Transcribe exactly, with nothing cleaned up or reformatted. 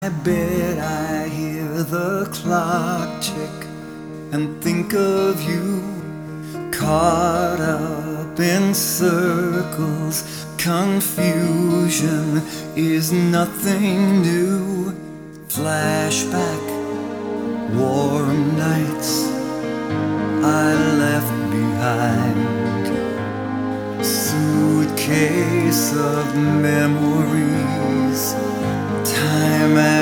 I bet I hear the clock tick and think of you, caught up in circles. Confusion is nothing new. Flashback, warm nights I left behind, suitcase of memories. Time